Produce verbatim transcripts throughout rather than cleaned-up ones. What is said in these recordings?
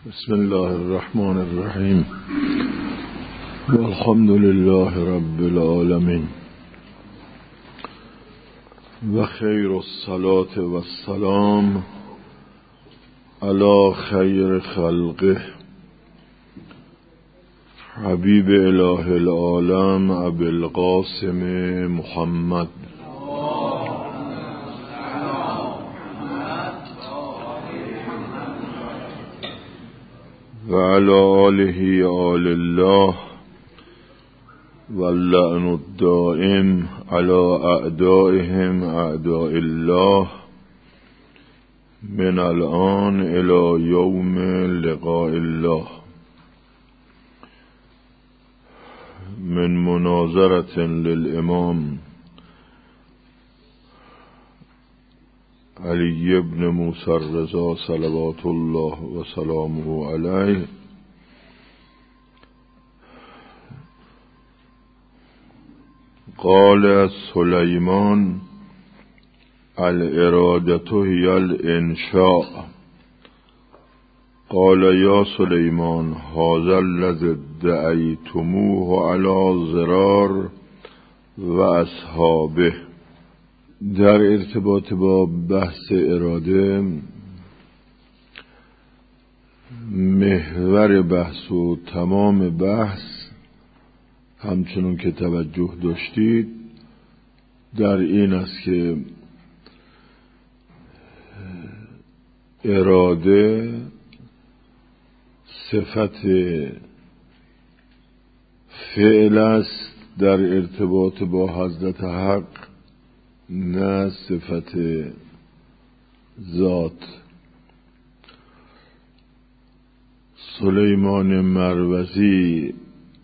بسم الله الرحمن الرحیم والحمد لله رب العالمین و خیر الصلاة و السلام علی خیر خلقه حبیب اله العالم ابی القاسم محمد و علی آله آل الله واللعن الدائم علی اعدائهم اعداء الله من الان الی یوم لقاء الله من مناظرة للامام علی ابن موسی الرضا صلوات الله و سلامه علیه قال سلیمان الارادة هی الانشاء قال یا سلیمان هذا الذی ادعیتموه علی ضرار و اصحابه. در ارتباط با بحث اراده، محور بحث و تمام بحث همچنون که توجه داشتید در این است که اراده صفت فعل است در ارتباط با حضرت حق، نه صفت ذات. سلیمان مروزی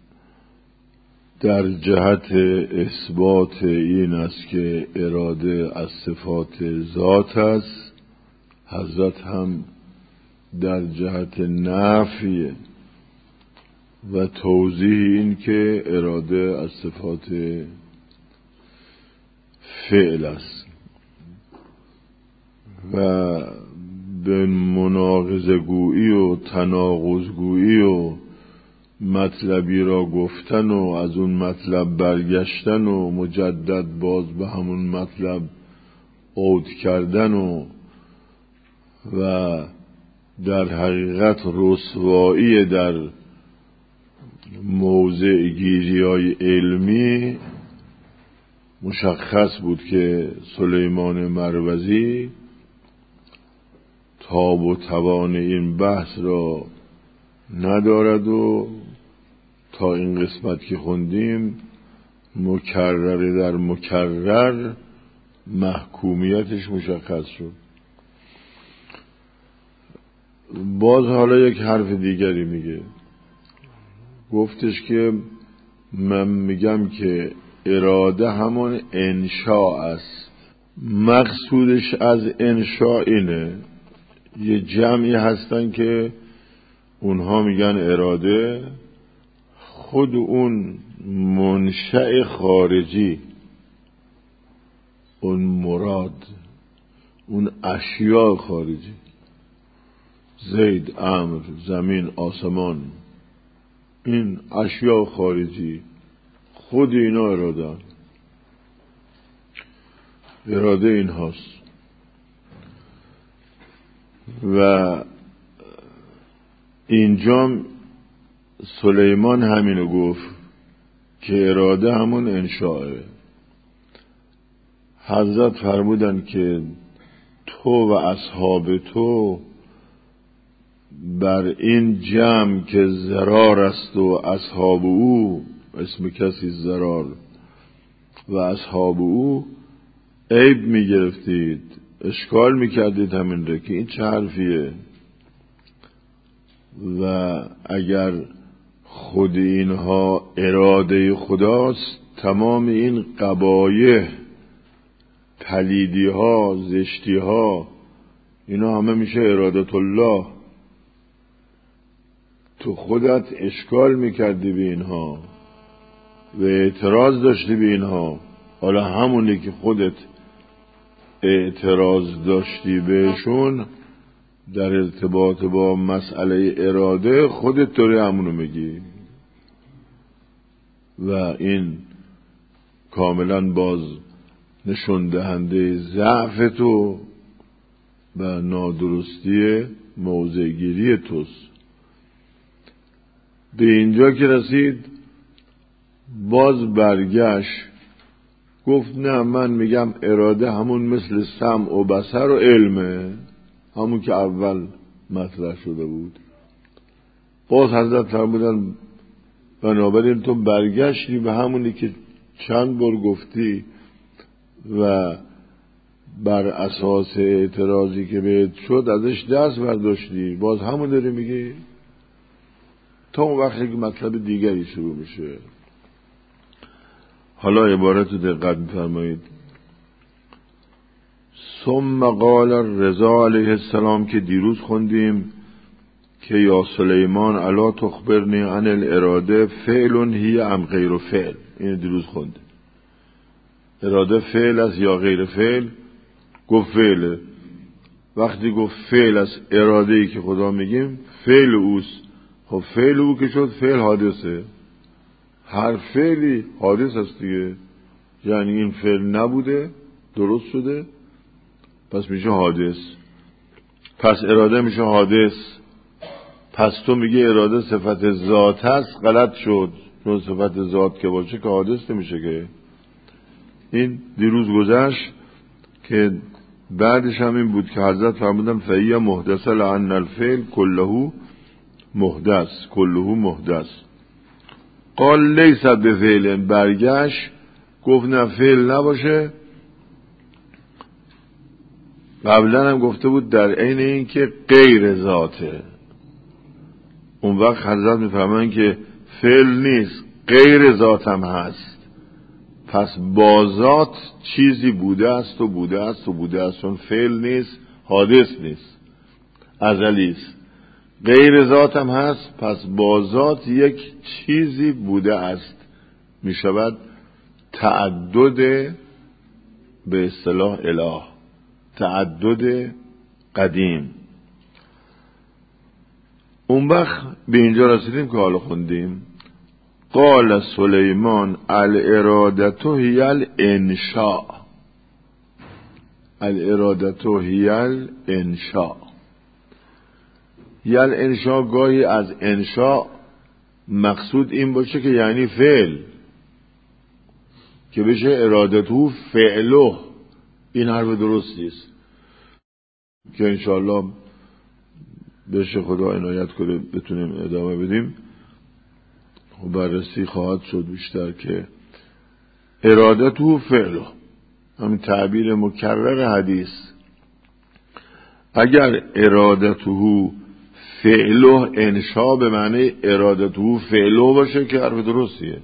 در جهت اثبات این است که اراده از صفات ذات است، حضرت هم در جهت نفی و توضیح این که اراده از صفات فعل است و به مناقضه گویی و تناقض گویی و مطلبی را گفتن و از اون مطلب برگشتن و مجدد باز به همون مطلب عود کردن و و در حقیقت رسوایی در موضع گیری‌های علمی مشخص بود که سلیمان مروزی تاب و توان این بحث را ندارد و تا این قسمت که خوندیم مکرر در مکرر محکومیتش مشخص شد. باز حالا یک حرف دیگری میگه، گفتش که من میگم که اراده همون انشاء است. مقصودش از انشاء اینه، یه جمعی هستن که اونها میگن اراده خود اون منشأ خارجی، اون مراد، اون اشیاء خارجی، زید، امر، زمین، آسمان، این اشیاء خارجی خود اینا اراده اراده این هاست. و اینجا سلیمان همینو گفت که اراده همون انشاءه. حضرت فرمودن که تو و اصحاب تو بر این جمع که ضرار است و اصحاب او، اسم کسی ضرار و اصحاب او، عیب می گرفتید، اشکال می کردید همین را که این چه حرفیه. و اگر خود اینها اراده خداست، تمام این قبایح، پلیدی ها، زشتی ها، اینا همه میشه ارادت الله. تو خودت اشکال میکردی به اینها و اعتراض داشتی به اینها، حالا همونی که خودت اعتراض داشتی بهشون در ارتباط با مسئله اراده خودت داری همونو میگی و این کاملا باز نشون دهنده ضعف تو و نادرستی موضعگیری توست. به اینجا که رسید باز برگشت گفت نه من میگم اراده همون مثل سمع و بصر و علمه، همون که اول مطرح شده بود. باز حضرت فرمودن بنابراین تو برگشتی به همونی که چند بار گفتی و بر اساس اعتراضی که بهت شد ازش دست برداشتی، باز همون داری میگی تا اون وقتی که مطلب دیگری شروع میشه. حالا عبارت رو دقت می‌فرمایید. ثم قال رضا علیه السلام که دیروز خوندیم که یا سلیمان الا تخبرنی عن الاراده فعل هی ام غیر فعل. این دیروز خوندیم. اراده فعل است یا غیر فعل؟ گفت فعله. وقتی گفت فعل است اراده‌ای که خدا میگیم فعل اوست. خب فعل او که شد فعل حادثه. هر فعلی حادث است دیگه، یعنی این فعل نبوده درست شده پس میشه حادث، پس اراده میشه حادث. پس تو میگه اراده صفت ذات هست، غلط شد، چون صفت ذات که باشه که حادث نمیشه که. این دیروز گذشت که بعدش هم این بود که حضرت فرمودن فهی محدثه لعن الفعل کله محدث کله محدث. قال لیس بفعل، برگشت گفت نه فعل نباشه. قبلا هم گفته بود در عین این که غیر ذاته. اون وقت حضرت میفهمن که فعل نیست غیر ذات هم هست، پس با ذات چیزی بوده است و بوده است و بوده است، چون فعل نیست حادث نیست ازلی است. غیر ذات هم هست، پس با ذات یک چیزی بوده است، می شود تعدد به اصطلاح اله، تعدد قدیم. اون وقت به اینجا رسیدیم که حالا خوندیم قال سلیمان الارادة هی الانشاء. الارادة هی الانشاء. یل انشاء گاهی از انشاء مقصود این باشه که یعنی فعل، که بشه ارادته فعله. این حرف درست نیست که انشاءالله بشه خدا عنایت کنه بتونیم ادامه بدیم و بررسی خواهد شد بیشتر که ارادته فعله همین تعبیر مکرر حدیث. اگر ارادته فعله انشاء به معنی ارادته فعله باشه که حرف درستیه،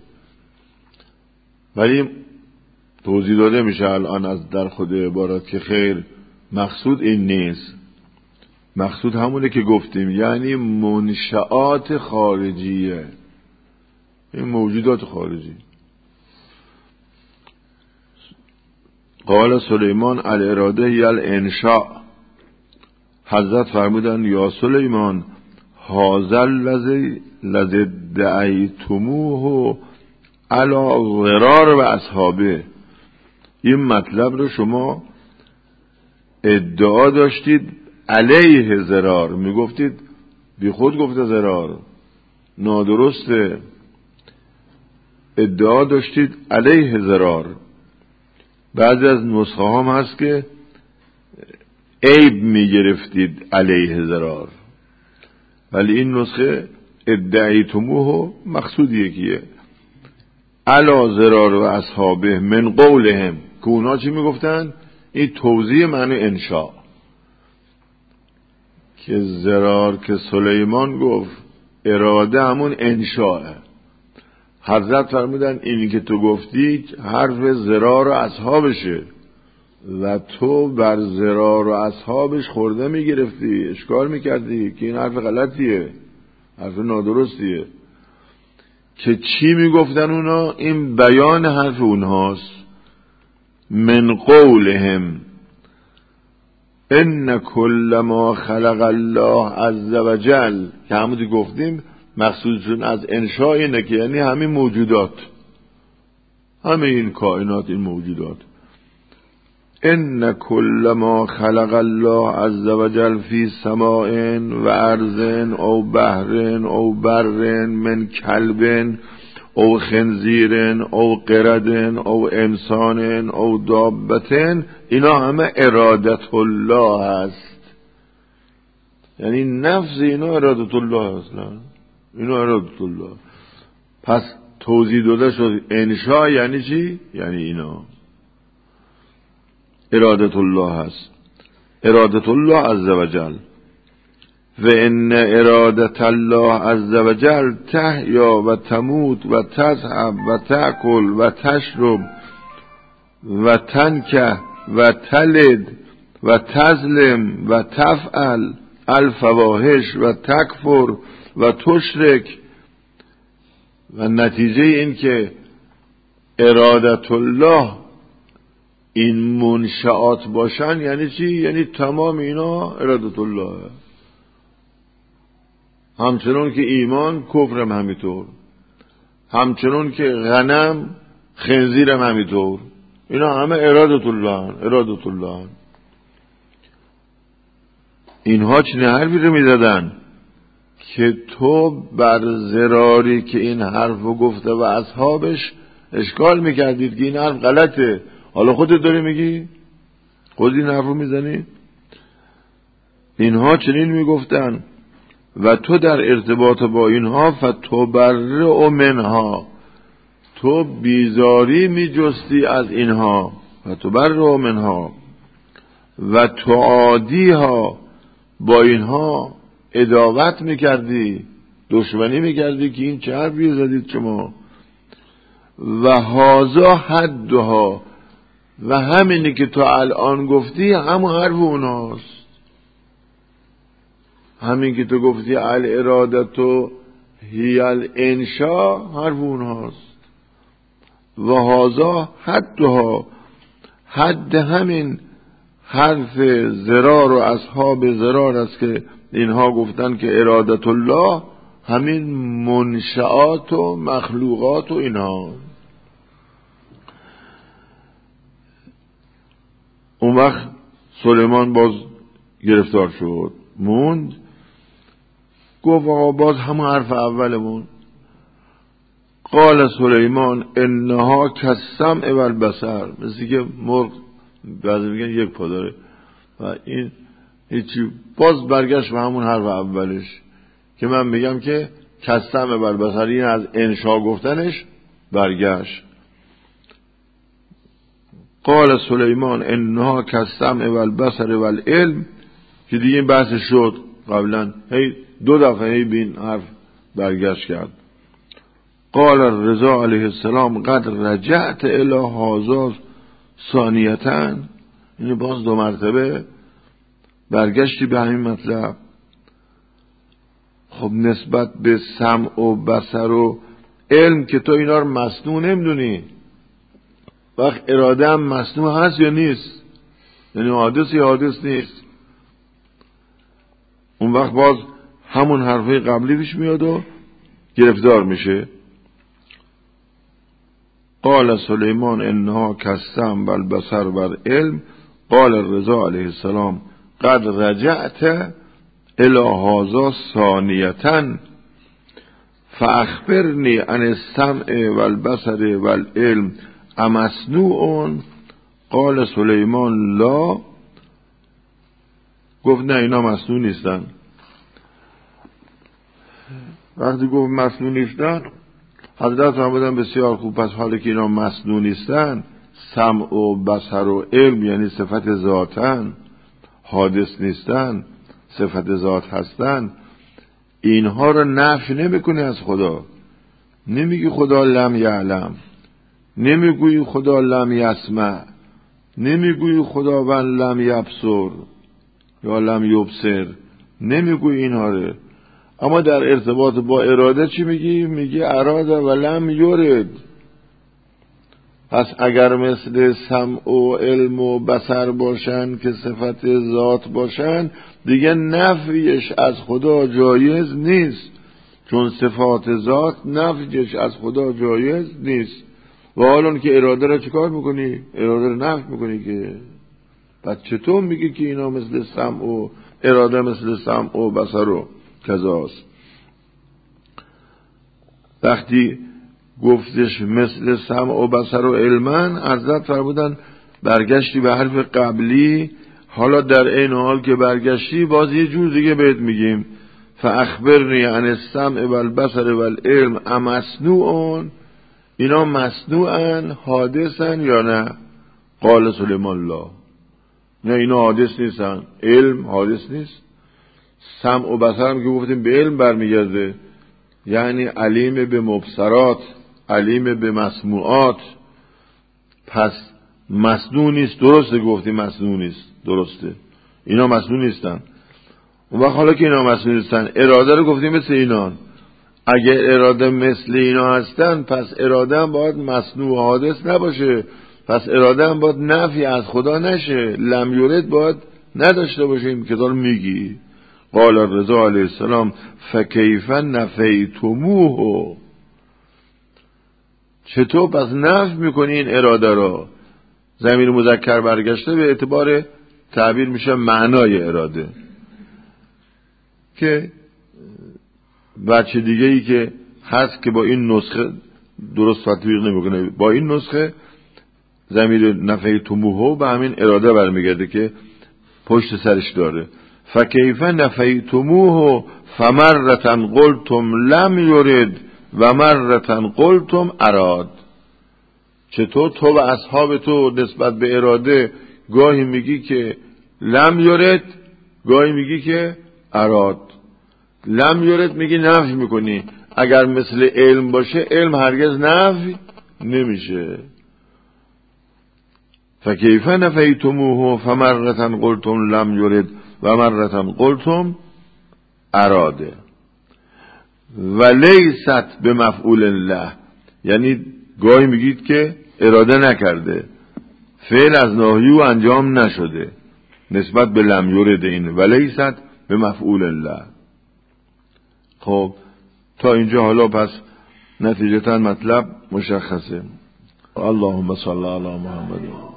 ولی توضیح داده میشه الان از در خود عبارت که خیر مقصود این نیست. مقصود همونه که گفتیم، یعنی منشآت خارجیه، این موجودات خارجی. قال سلیمان الاراده هی الانشاء. حضرت فرمودن یا سلیمان هذا الذی الذی دعیتموه علی غرار و اصحابه. این مطلب رو شما ادعا داشتید علیه ضرار، میگفتید بی خود گفته ضرار، نادرسته. ادعا داشتید علیه ضرار. بعضی از نسخه هم هست که عیب میگرفتید علیه ضرار، ولی این نسخه ادعیتموه مقصود یکیه. علا ضرار و اصحابه من قولهم، که اونا چی میگفتن؟ این توضیح معنی انشاء، که ضرار که سلیمان گفت اراده همون انشاءه. حضرت فرمودن اینی که تو گفتی حرف ضرار و اصحابشه و تو بر ضرار و اصحابش خورده میگرفتی، اشکال میکردی که این حرف غلطیه، حرف نادرستیه. که چی میگفتن اونا؟ این بیان حرف اونهاست. من قولهم، ان کل ما خلق الله عز وجل، که همونطور گفتیم مقصودشون از انشاء اینه که یعنی همین موجودات، همه این کائنات، این موجودات. ان کل ما خلق الله عز وجل فی سماء و ارض او بحر او بر من کلب او خنزیر او قرد او انسان او دابت، اینا همه ارادت الله هست. یعنی نفس اینا ارادت الله هست، اینا ارادت الله. پس توضیح داده شد انشاء یعنی چی؟ یعنی اینا ارادت الله هست، ارادت الله عز وجل. و ان ارادت الله عز وجل تحیا و تموت و تذهب و تأکل و تشرب و تنکح و تلد و تظلم و تفعل الفواحش و تکفر و تشرک. و نتیجه این که ارادت الله این منشآت باشن یعنی چی؟ یعنی تمام اینا ارادت الله. همچنون که ایمان کفرم همینطور، همچنون که غنم خنزیرم همینطور، اینا همه ارادت الله، ارادت الله. اینها چنین حرفی رو میزدن که تو بر ضراری که این حرفو گفته و اصحابش اشکال میکردید که این حرف غلطه. حالا خودت داری میگی، خود این حرفو میزنی. اینها چنین میگفتن و تو در ارتباط با اینها فتبرئ منها، تو بیزاری میجستی از اینها، فتبرئ منها و تعادیها، با اینها عداوت میکردی، دشمنی میکردی که این چه حرفی زدید شما. و هازا حدها، و همینی که تو الان گفتی همون حرف اوناست. همین که تو گفتی الارادتو هی الانشاء حرف اونهاست. و هازا حدها، حد همین حرف زرار و اصحاب زرار است که اینها گفتن که ارادت الله همین منشآت و مخلوقات و اینها. اون وقت سلیمان باز گرفتار شد، موند، گفت آقا باز همون حرف اولمون. قال سلیمان انها کالسمع و البصر، مثل که مرغ بعضی میگن یک پا داره و این هیچی، باز برگشت به همون حرف اولش که من میگم که کالسمع و البصر، این از انشا گفتنش برگشت. قال سلیمان انها کالسمع و البصر و العلم، که دیگه این بحث شد قبلا، هی دو دفعه هی بین حرف برگشت کرد. قال رضا علیه السلام قد رجعت الی هذا ثانیةً، یعنی باز دو مرتبه برگشتی به همین مطلب. خب نسبت به سمع و بصر و علم که تو اینا رو مصنوع نمیدونی، وقت اراده هم مصنوع هست یا نیست، یعنی حادث یا حادث نیست. اون وقت باز همون حرفه قبلی پیش میاد و گرفتار میشه. قال سلیمان انها کالسمع و البصر و العلم. قال رضا علیه السلام قد رجعت الی هذا ثانیةً فاخبرنی عن السمع و البصر و العلم امصنوع. قال سلیمان لا، گفت نه اینا مصنوع نیستن. وقتی گفت مصنوع نیستن، حضرت فرمودن بسیار خوب، پس حالا که اینا مصنوع نیستن، سمع و بصر و علم یعنی صفت ذاتن، حادث نیستن، صفت ذات هستن، اینها رو نفی نمیکنی از خدا. نمیگی خدا لم یعلم، نمیگویی خدا لم یسمع، نمیگویی خداوند لم یبصر یا لم یبصر، نمیگویی اینها رو. اما در ارتباط با اراده چی میگی؟ میگی اراده و لم یرد. پس اگر مثل سمع و علم و بصر باشن که صفت ذات باشن، دیگه نفیش از خدا جایز نیست، چون صفات ذات نفیش از خدا جایز نیست. و حالا که اراده را چیکار میکنی؟ اراده را نفی میکنی که. پس چطور میگی که اینا مثل سمع و اراده مثل سمع و بصر و کذاست؟ وقتی گفتش مثل سمع و بصر و علمن، حضرت فرمودن برگشتی به حرف قبلی، حالا در این حال که برگشتی باز یه جور دیگه بهت میگیم فاخبرنی عن السمع والبصر والعلم امصنوعون، اینا مصنوعن حادثن یا نه؟ قال سلیمان الله، نه اینا حادث نیستن، علم حادث نیست. سمع و بصر هم که گفتیم به علم برمیگرده، یعنی علیم به مبصرات، علیم به مسموعات، پس مصنوع نیست. درسته گفتیم مصنوع نیست، درسته اینا مصنوع نیستن. اون وقت حالا که اینا مصنوع نیستن، اراده رو گفتیم مثل اینان. اگه اراده مثل اینا هستن، پس اراده هم باید مصنوع حادث نباشه، پس اراده هم باید نفی از خدا نشه، لم یرد باید نداشته باشیم که دار میگی. قال رضا علیه السلام فکیف نفیتموه، چطور پس نفی میکنی این اراده را؟ ضمیر مذکر برگشته به اعتبار تعبیر میشه معنای اراده، که بچه دیگه ای که هست که با این نسخه درست تطبیق نمیکنه، با این نسخه ضمیر نفیتموه به همین اراده برمیگرده که پشت سرش داره. فکیف نفیتموه فمرتن قلتم لم یرد و مرتن قلتم اراد. چطور تو و اصحاب تو نسبت به اراده گاهی میگی که لم یرد، گاهی میگی که اراد. لم یرد میگی نفی میکنی، اگر مثل علم باشه علم هرگز نفی نمیشه. فکیف نفیتموه فمرتن قلتم لم یرد و مرتن قلتم اراده. و لیست به مفعول الله، یعنی گاهی میگید که اراده نکرده، فعل از ناهی و انجام نشده نسبت به لم یرد این و لیست به مفعول الله. خب تا اینجا حالا پس نتیجتا مطلب مشخصه. اللهم صل علی محمد.